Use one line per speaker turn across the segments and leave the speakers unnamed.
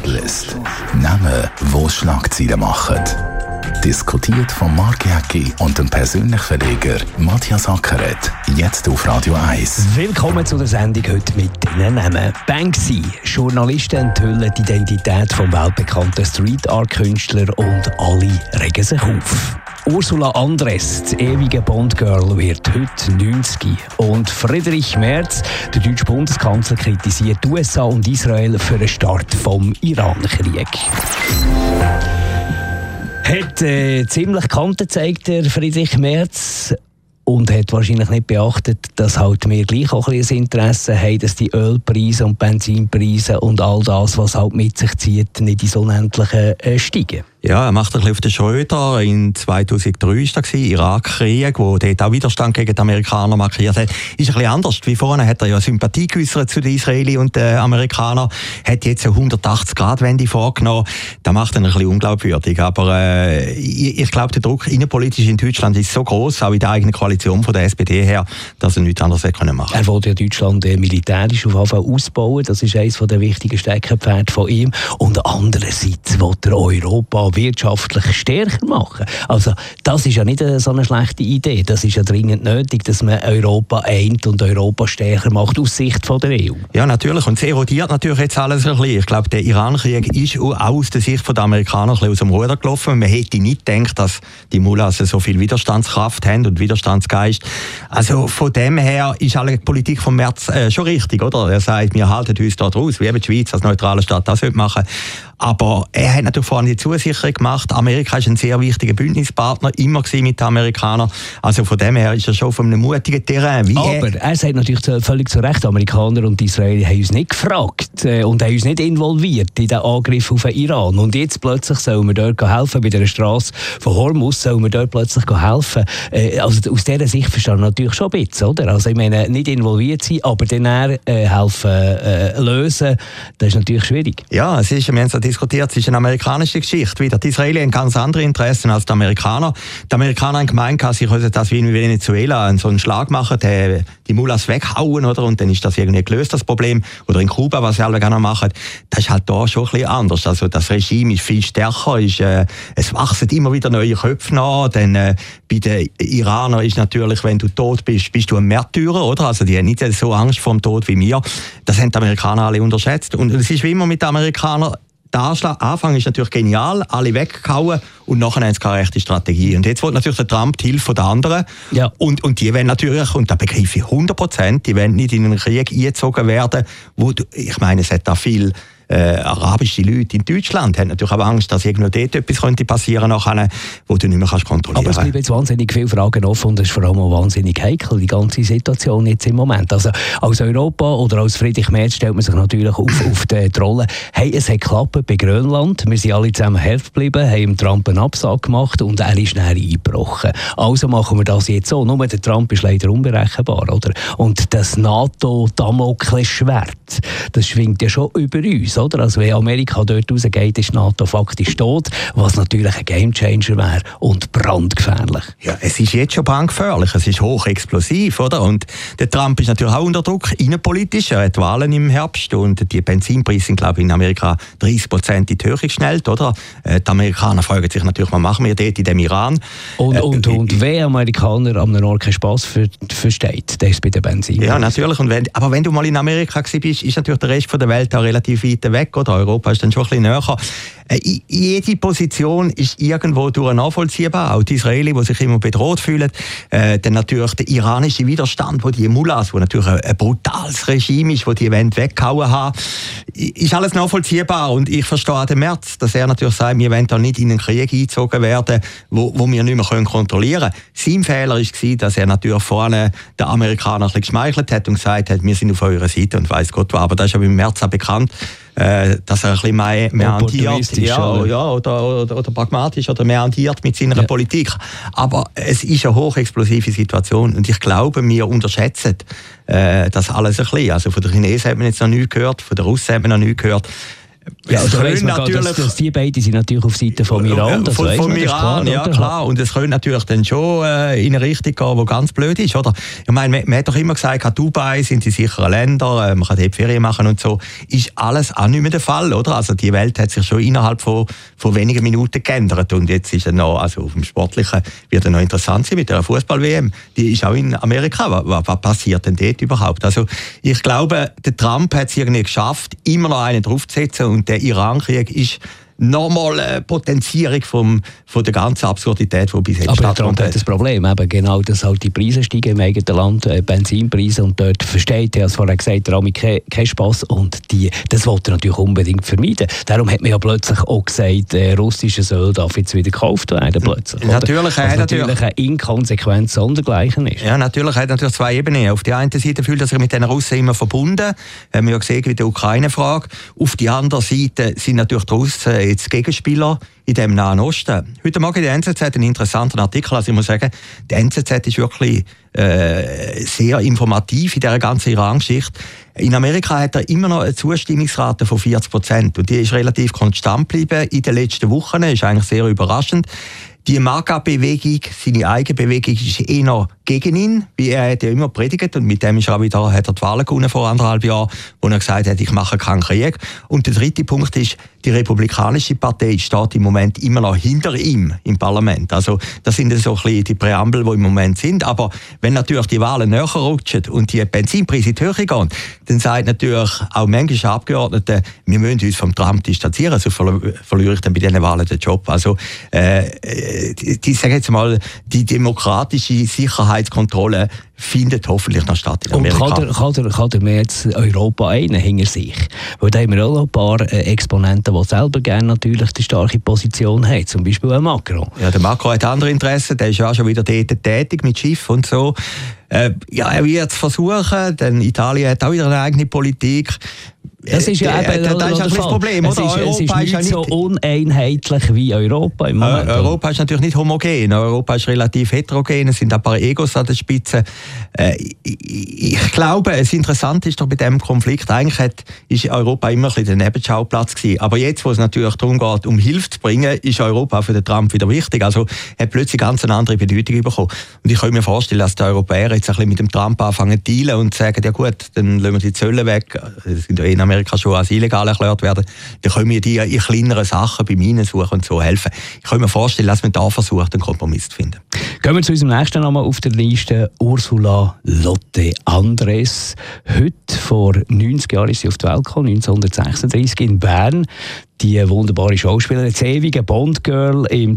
Shortlist. Namen, die Schlagzeilen machen. Diskutiert von Marc Jäcki und dem persönlichen Verleger Matthias Ackeret. Jetzt auf Radio 1.
Willkommen zu der Sendung heute mit diesen Namen. Banksy. Journalisten enthüllen die Identität vom weltbekannten Street-Art-Künstler und alle regen sich auf. Ursula Andress, das ewige Bond-Girl, wird heute 90. Und Friedrich Merz, der deutsche Bundeskanzler, kritisiert die USA und Israel für den Start vom Iran-Krieg. Hat ziemlich Kante gezeigt, der Friedrich Merz. Und hat wahrscheinlich nicht beachtet, dass halt wir gleich auch ein bisschen Interesse haben, dass die Ölpreise und Benzinpreise und all das, was halt mit sich zieht, nicht ins Unendliche steigen.
Ja, er macht ein bisschen auf den Schröder. In 2003 war das Irakkrieg, wo dort auch Widerstand gegen die Amerikaner markiert hat. Ist ein bisschen anders. Wie vorhin hat er ja Sympathie geäußert zu den Israelis und den Amerikanern. Hat jetzt eine 180-Grad-Wende vorgenommen. Das macht ihn ein bisschen unglaubwürdig. Aber ich glaube, der Druck innenpolitisch in Deutschland ist so gross, auch in der eigenen Koalition von der SPD her, dass er nichts anderes hätte machen können.
Er wollte ja Deutschland militärisch auf jeden Fall ausbauen. Das ist eines der wichtigen Steckenpferde von ihm. Und andererseits wollte er Europa wirtschaftlich stärker machen. Also das ist ja nicht so eine schlechte Idee. Das ist ja dringend nötig, dass man Europa eint und Europa stärker macht aus Sicht von der EU.
Ja, natürlich. Und es erodiert natürlich jetzt alles ein bisschen. Ich glaube, der Iran-Krieg ist auch aus der Sicht der Amerikaner ein bisschen aus dem Ruder gelaufen. Man hätte nicht gedacht, dass die Mullahs so viel Widerstandskraft haben und Widerstandsgeist. Also von dem her ist alle Politik von Merz schon richtig, oder? Er sagt, wir halten uns dort raus, wie die Schweiz als neutrale Staat das machen. Aber er hat natürlich vorhin die Zusicherung gemacht. Amerika ist ein sehr wichtiger Bündnispartner, immer gewesen mit den Amerikanern. Also von dem her ist er schon von einem mutigen Terrain.
Aber er sagt natürlich völlig zu Recht, Amerikaner und Israel haben uns nicht gefragt und haben uns nicht involviert in den Angriff auf den Iran. Und jetzt plötzlich sollen wir dort helfen, bei der Straße von Hormuz sollen wir dort plötzlich helfen. Also aus dieser Sicht verstehe ich natürlich schon ein bisschen, oder? Also ich meine, nicht involviert sein, aber dann helfen lösen, das ist natürlich schwierig.
Ja, es ist, wir haben diskutiert, es ist eine amerikanische Geschichte. Wieder die Israelis haben ganz andere Interessen als die Amerikaner. Die Amerikaner haben gemeint, sie können das wie in Venezuela so einen Schlag machen, die Mullahs weghauen, oder? Und dann ist das irgendwie gelöst, das Problem. Oder in Kuba, was sie alle gerne machen. Das ist halt da schon ein bisschen anders. Also das Regime ist viel stärker, es wachsen immer wieder neue Köpfe nach. Dann bei den Iranern ist natürlich, wenn du tot bist, bist du ein Märtyrer, oder? Also die haben nicht so Angst vor dem Tod wie wir. Das haben die Amerikaner alle unterschätzt. Und es ist wie immer mit den Amerikanern, der Anfang ist natürlich genial, alle weggehauen und nachher haben sie keine rechte Strategie. Und jetzt will natürlich der Trump die Hilfe der anderen. Ja. Und die wollen natürlich, und da begreife ich 100%, die wollen nicht in einen Krieg eingezogen werden, ich meine, es hat da viel arabische Leute in Deutschland haben natürlich auch Angst, dass irgendwo dort etwas könnte passieren könnte, wo du nicht mehr kontrollieren kannst.
Aber es bleiben jetzt wahnsinnig viele Fragen offen und es ist vor allem auch wahnsinnig heikel, die ganze Situation jetzt im Moment. Also als Europa oder als Friedrich Merz stellt man sich natürlich auf die Rolle, hey, es hat geklappt bei Grönland, wir sind alle zusammen hart geblieben, haben Trump einen Absag gemacht und er ist näher eingebrochen. Also machen wir das jetzt so. Nur der Trump ist leider unberechenbar, oder? Und das NATO-Damoklesschwert, das schwingt ja schon über uns. Oder? Also wenn Amerika dort rausgeht, ist NATO faktisch tot, was natürlich ein Gamechanger wäre und brandgefährlich.
Ja, es ist jetzt schon brandgefährlich, es ist hochexplosiv, oder? Und der Trump ist natürlich auch unter Druck, innenpolitisch. Er hat Wahlen im Herbst und die Benzinpreise sind, glaube ich, in Amerika 30% in die Höhe geschnellt, oder? Die Amerikaner fragen sich natürlich, was machen wir dort in dem Iran?
Und wer Amerikaner am Ort keinen Spass versteht, der ist bei den Benzin.
Ja, natürlich. Aber wenn du mal in Amerika bist, ist natürlich der Rest der Welt auch relativ weit weg, oder? Europa ist dann schon ein bisschen näher. Jede Position ist irgendwo durch nachvollziehbar. Auch die Israelis, die sich immer bedroht fühlen. Dann natürlich der iranische Widerstand, wo die Mullahs, wo natürlich ein brutales Regime ist, wo die weggehauen haben. Ist alles nachvollziehbar. Und ich verstehe den Merz, dass er natürlich sagt, wir wollen da nicht in einen Krieg eingezogen werden, wo wir nicht mehr kontrollieren können. Sein Fehler war, dass er natürlich vorne den Amerikanern ein bisschen geschmeichelt hat und gesagt hat, wir sind auf eurer Seite und weiss Gott was. Aber das ist ja beim Merz auch bekannt, dass er ein bisschen mehr hantiert, oder pragmatisch oder mehr hantiert mit seiner Politik. Aber es ist eine hochexplosive Situation und ich glaube, wir unterschätzen das alles ein bisschen. Also von den Chinesen hat man jetzt noch nichts gehört, von den Russen hat man noch nichts gehört.
Ja, also weiss man natürlich, dass die beiden sind natürlich auf Seite von Iran. Das
von Iran, klar, ja klar. Und es könnte natürlich dann schon in eine Richtung gehen, die ganz blöd ist, oder? Ich meine, man hat doch immer gesagt, Dubai sind die sicheren Länder, man kann dort Ferien machen und so. Ist alles auch nicht mehr der Fall, oder? Also die Welt hat sich schon innerhalb von wenigen Minuten geändert. Und jetzt ist es noch, also auf dem Sportlichen wird es noch interessant sein mit der Fußball-WM. Die ist auch in Amerika. Was passiert denn dort überhaupt? Also ich glaube, der Trump hat es irgendwie geschafft, immer noch einen draufzusetzen, und der Iran-Krieg ist nochmal eine Potenzierung von der ganzen Absurdität, die bis jetzt
stattfindet. Aber Trump hat das Problem, eben genau, dass halt die Preise steigen im eigenen Land, Benzinpreise, und dort versteht er, als vorher gesagt, der Ami keinen Spass, und das wollte er natürlich unbedingt vermeiden. Darum hat man ja plötzlich auch gesagt, russisches Öl darf jetzt wieder gekauft werden, plötzlich.
Natürlich
eine Inkonsequenz sondergleichen ist.
Ja, natürlich hat natürlich zwei Ebenen. Auf der einen Seite fühlt er sich mit den Russen immer verbunden, haben wir ja gesehen mit der Ukraine-Frage. Auf der anderen Seite sind natürlich die Russen jetzt Gegenspieler in dem Nahen Osten. Heute Morgen in der NZZ einen interessanten Artikel. Also ich muss sagen, die NZZ ist wirklich sehr informativ in dieser ganzen Iran-Geschichte. In Amerika hat er immer noch eine Zustimmungsrate von 40%. Und die ist relativ konstant geblieben in den letzten Wochen. Das ist eigentlich sehr überraschend. Die MAGA-Bewegung, seine eigene Bewegung, ist eher gegen ihn, wie er hat ja immer predigt, und mit dem ist er auch wieder, hat er die Wahlen gewonnen vor 1,5 Jahren, wo er gesagt hat, ich mache keinen Krieg. Und der dritte Punkt ist, die Republikanische Partei steht im Moment immer noch hinter ihm im Parlament. Also das sind so ein bisschen die Präambel, die im Moment sind. Aber wenn natürlich die Wahlen näher rutschen und die Benzinpreise in die Höhe gehen, dann sagt natürlich auch manche Abgeordnete, wir müssen uns vom Trump distanzieren, sonst verliere ich dann bei diesen Wahlen den Job. Also die sagen jetzt mal, die demokratische Sicherheitskontrolle findet hoffentlich noch statt in Amerika.
Und kann der jetzt Europa einen hinter sich? Weil da haben wir auch ein paar Exponenten, die selber gerne natürlich die starke Position haben, zum Beispiel ein Macron.
Ja, der Macron hat andere Interessen, der ist ja schon wieder dort tätig mit Schiff und so. Ja, er wird es versuchen, denn Italien hat auch wieder eine eigene Politik.
Das ist ja eben
das ist das Problem, oder?
Es ist nicht so uneinheitlich wie Europa im Moment.
Europa ist natürlich nicht homogen. Europa ist relativ heterogen. Es sind ein paar Egos an der Spitze. Ich glaube, das Interessante ist doch bei diesem Konflikt, eigentlich ist Europa immer ein bisschen der Nebenschauplatz gewesen. Aber jetzt, wo es natürlich darum geht, um Hilfe zu bringen, ist Europa für den Trump wieder wichtig. Also hat plötzlich ganz eine andere Bedeutung bekommen. Und ich kann mir vorstellen, dass die Europäer jetzt ein bisschen mit dem Trump anfangen zu dealen und sagen, ja gut, dann lassen wir die Zölle weg. Das sind ja in Amerika schon als illegal erklärt werden. Dann können wir die in kleineren Sachen bei Minen suchen und so helfen. Ich kann mir vorstellen, dass man da versucht, einen Kompromiss zu finden.
Gehen wir zu unserem nächsten Namen auf der Liste, Ursula Lotte Andres. Heute, vor 90 Jahren, ist sie auf die Welt gekommen, 1936 in Bern. Die wunderbare Schauspielerin, das ewige Bond-Girl. Im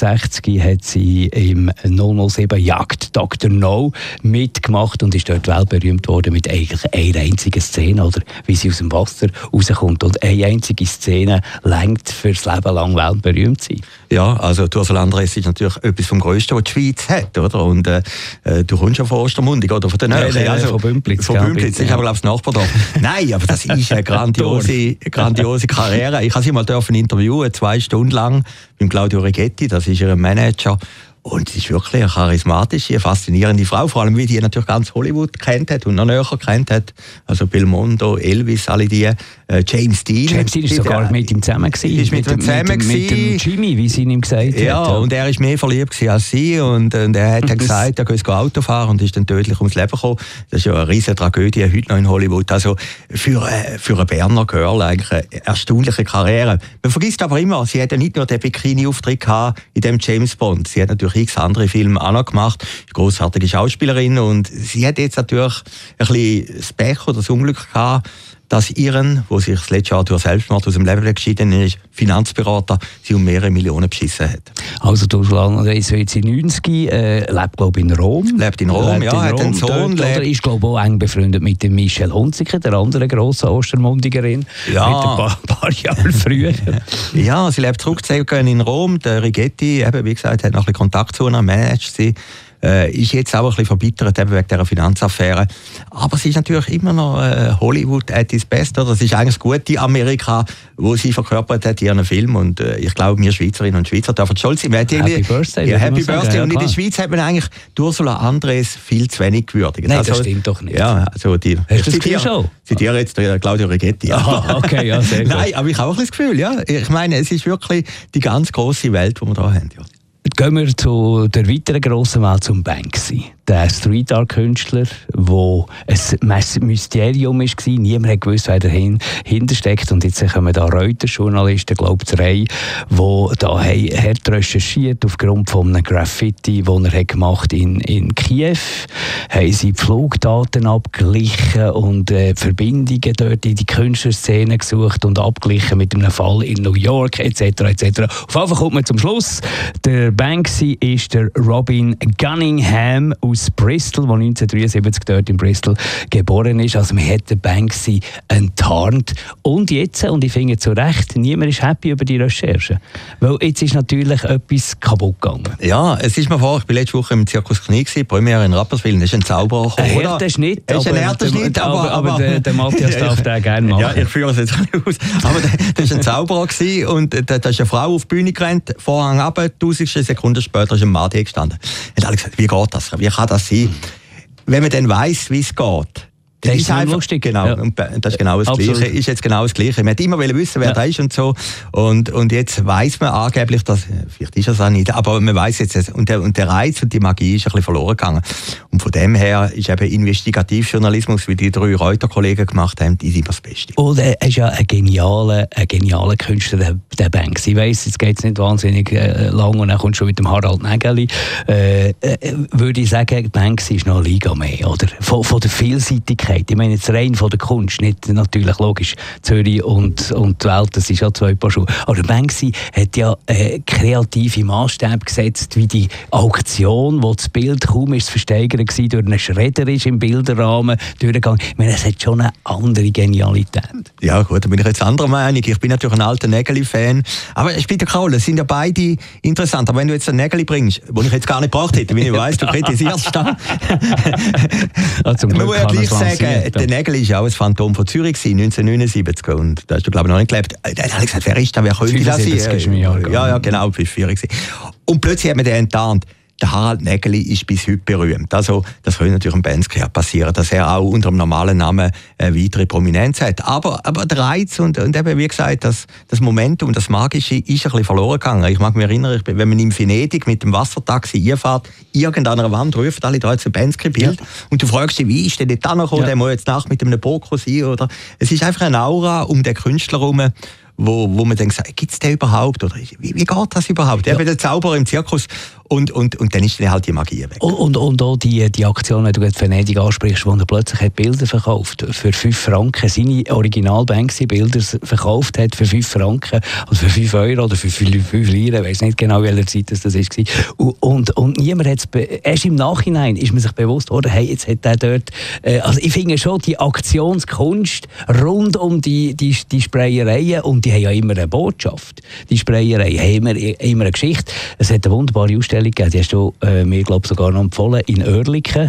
62 hat sie im 007 Jagd Dr. No mitgemacht und ist dort weltberühmt worden mit eigentlich einer einzigen Szene, oder wie sie aus dem Wasser rauskommt. Und eine einzige Szene reicht fürs Leben lang weltberühmt zu sein.
Ja, also Ursula Andres ist natürlich etwas vom Größten, was die Schweiz hat, oder? Und du kommst ja von Ostermundig oder von der Nähe.
Nein, also, von Bümplitz.
Von Bümplitz, ich habe glaube ich das Nachbardorf. Nein, aber das ist eine grandiose Karriere. Ich habe sie mal interviewen, 2 Stunden lang mit Claudio Righetti, das ist ihr Manager. Und sie ist wirklich eine charismatische, faszinierende Frau, vor allem wie die natürlich ganz Hollywood kennt hat und noch näher kennt hat. Also Belmondo, Elvis, alle die. James Dean.
James Dean ist sogar mit ihm zusammen gewesen.
Ist mit dem
Jimmy, wie sie ihm gesagt hat.
Ja, und er war mehr verliebt als sie und er hat gesagt, er könnte Auto fahren und ist dann tödlich ums Leben gekommen. Das ist ja eine riesige Tragödie heute noch in Hollywood. Also für eine Berner Girl eigentlich eine erstaunliche Karriere. Man vergisst aber immer, sie hat ja nicht nur den Bikini-Auftritt gehabt in dem James Bond. Sie hat natürlich x andere Filme auch noch gemacht. Eine grossartige Schauspielerin und sie hat jetzt natürlich ein bisschen das Pech oder das Unglück gehabt, dass ihren, wo sich das letzte Jahr durch Selbstmord aus dem Leben geschieden ist, Finanzberater, sie um mehrere Millionen beschissen hat.
Also Ursula Andres ist jetzt in 90, lebt glaube ich in Rom.
Lebt in Rom, hat einen Sohn.
Oder ist glaube ich auch eng befreundet mit dem Michel Hunziker, der anderen grossen Ostermundigerin,
ja.
Mit ein paar Jahre früher.
Ja, sie lebt zurückgezogen in Rom. Der Righetti, eben, wie gesagt, hat noch ein bisschen Kontakt zu ihr, managt sie. ist jetzt auch ein bisschen verbittert eben wegen dieser Finanzaffäre. Aber es ist natürlich immer noch Hollywood at its best. Oder? Das ist eigentlich das gute Amerika, wo sie verkörpert hat in ihren Film. Und ich glaube, wir Schweizerinnen und Schweizer dürfen stolz sein.
Happy Birthday.
Ja, Happy Birthday. Und in der Schweiz hat man eigentlich Ursula Andres viel zu wenig gewürdigt.
Nein, das stimmt doch nicht.
Ja, also die,
hast du das Gefühl schon?
Zitiere jetzt Claudio Rigetti. Ja.
Aha, okay, ja, sehr gut.
Nein, aber ich habe auch ein bisschen das Gefühl, ja. Ich meine, es ist wirklich die ganz grosse Welt, die wir da haben. Ja.
Gehen wir zu der weiteren grossen Welt, zum Banksy. Der Street-Art-Künstler, der ein Mysterium war. Niemand hat gewusst, wer dahinter steckt. Und jetzt kommen da Reuters-Journalisten, glaube ich, die da hart recherchiert aufgrund von einem Graffiti, das er gemacht hat in Kiew. Haben sie die Flugdaten abgeglichen und Verbindungen dort in die Künstlerszene gesucht und abgeglichen mit einem Fall in New York, etc. etc. Auf jeden Fall kommt man zum Schluss. Der Banksy ist der Robin Cunningham aus Bristol, der 1973 dort in Bristol geboren ist. Also man hat den Banksy enttarnt. Und jetzt, und ich finde zu Recht, niemand ist happy über die Recherche. Weil jetzt ist natürlich etwas kaputt gegangen.
Ja, es ist mir vor, ich war letzte Woche im Zirkus Knie, Premiere in Rapperswil, das ist ein Zauberer gekommen,
oder? Ein harter Schnitt, aber der Matthias darf den gerne machen.
Ja, ich führe es jetzt ein bisschen aus. Aber das war ein Zauberer gewesen, und da ist eine Frau auf die Bühne gerannt, Vorhang runter, 1000 Sekunden später ist ein Mann gestanden. Und alle gesagt, wie geht das? Wie kann das sein? Wenn man dann weiss, wie es geht,
das ist
einfach
lustig.
Genau,
ja.
Und das ist genau das
Absolut.
Gleiche. Ist jetzt genau das Gleiche. Man hat immer wissen, wer da ist und so. Und jetzt weiss man angeblich, dass, vielleicht ist es auch nicht, aber man weiss jetzt, und der Reiz und die Magie ist ein bisschen verloren gegangen. Und von dem her ist eben Investigativjournalismus, wie die 3 Reuter-Kollegen gemacht haben, ist immer das Beste.
Und er ist ja ein genialer Künstler, der Banksy. Ich weiss, jetzt geht es nicht wahnsinnig lang und dann kommt schon mit dem Harald Nägeli. Würde ich sagen, Banksy ist noch eine Liga mehr, oder? Von der Vielseitigkeit. Ich meine jetzt rein von der Kunst, nicht natürlich logisch Zürich und die Welt, das ist ja 2 Paar Schuhe. Aber Banksy hat ja kreative Maßstäbe gesetzt, wie die Auktion, wo das Bild kaum ist versteigert war, durch einen Schredder ist im Bilderrahmen durchgegangen. Ich meine, es hat schon eine andere Genialität.
Ja gut, da bin ich jetzt anderer Meinung. Ich bin natürlich ein alter Nägeli-Fan. Aber es spielt ja keine Rolle, es sind ja beide interessant. Aber wenn du jetzt einen Nägeli bringst, den ich jetzt gar nicht gebraucht hätte, wenn ich weiss, du kritisierst da. Man muss ja gleich sagen, der Nägeli war ja auch ein Phantom von Zürich 1979 und da hast du glaube ich noch nicht gelebt. Da habe ich gesagt, wer ist da, wer könnte das sein? Ja, genau, du bist 4 gewesen. Und plötzlich hat man den enttarnt. Der Harald Nägeli ist bis heute berühmt. Also, das könnte natürlich im Bandsy passieren, dass er auch unter dem normalen Namen eine weitere Prominenz hat. Aber der Reiz und eben, wie gesagt, das Momentum, das Magische ist ein bisschen verloren gegangen. Ich mag mich erinnern, wenn man in Venedig mit dem Wassertaxi einfährt, irgendeiner Wand rufen alle da jetzt ein Bandsy-Bild und du fragst dich, wie ist der nicht da noch gekommen, der muss jetzt Nacht mit einem Boko sein, oder? Es ist einfach eine Aura um den Künstler herum, wo man dann sagt, gibt es den überhaupt? Oder wie geht das überhaupt? Ja. Der Zauberer im Zirkus und dann ist dann halt die Magie weg.
Und auch die Aktion, wenn du gerade Venedig ansprichst, wo er plötzlich hat Bilder verkauft für 5 Franken, seine Original-Banksy-Bilder verkauft hat für 5 Franken oder für 5 Euro oder für 5 Lira, ich weiss nicht genau, welcher Zeit das war. Und niemand hat es, erst im Nachhinein ist man sich bewusst worden, hey, jetzt hat der dort, also ich finde schon, die Aktionskunst rund um die Sprayereien, und die haben ja immer eine Botschaft. Die Sprayereien haben immer eine Geschichte. Es hat eine wunderbare Ausstellung gegeben, die hast du mir, glaube ich, sogar noch empfohlen, in Oerlikon.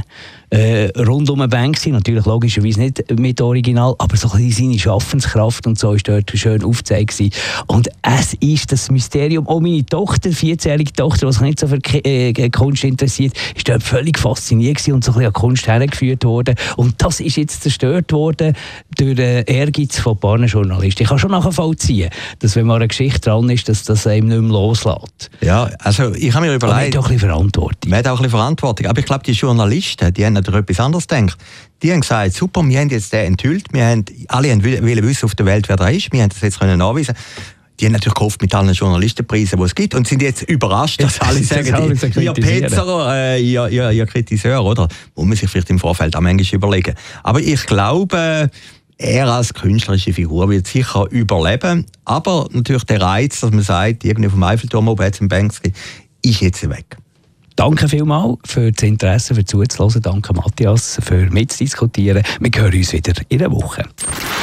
Rund um den Banksy, natürlich logischerweise nicht mit Original, aber so ein bisschen seine Schaffenskraft und so ist dort schön aufgezeigt. Und es ist das Mysterium. Auch meine Tochter, 14-jährige Tochter, die sich nicht so für Kunst interessiert, ist dort völlig fasziniert gewesen und so ein bisschen an Kunst hergeführt worden. Und das ist jetzt zerstört worden durch den Ehrgeiz von ein paar Journalisten. Ich kann schon nachvollziehen, dass wenn mal eine Geschichte dran ist, dass das einem nicht mehr loslässt.
Ja, also ich habe mir überlegt...
Man hat auch ein bisschen Verantwortung.
Man hat auch ein bisschen Verantwortung. Aber ich glaube, die Journalisten, die haben natürlich etwas anderes gedacht. Die haben gesagt, super, wir haben jetzt den enthüllt, alle wollen wissen auf der Welt, wer da ist, wir haben das jetzt nachweisen. Die haben natürlich gehofft mit allen Journalistenpreisen, die es gibt, und sind jetzt überrascht, dass alle sagen, ihr Petzer, ihr Kritiseur, oder? Muss man sich vielleicht im Vorfeld auch manchmal überlegen. Aber ich glaube, er als künstlerische Figur wird sicher überleben. Aber natürlich der Reiz, dass man sagt, irgendwie vom Eiffelturm oben hat es einen Banksy, ist jetzt weg.
Danke vielmals für das Interesse, für zuzuhören. Danke Matthias für mitzudiskutieren. Wir hören uns wieder in einer Woche.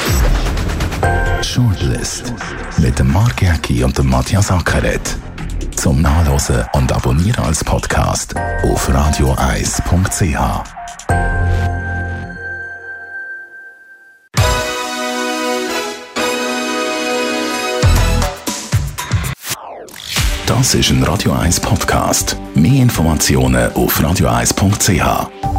Shortlist mit dem Mark Jäcki und dem Matthias Ackeret. Zum Nachlesen und Abonnieren als Podcast auf radio1.ch. Das ist ein Radio 1 Podcast. Mehr Informationen auf radio1.ch.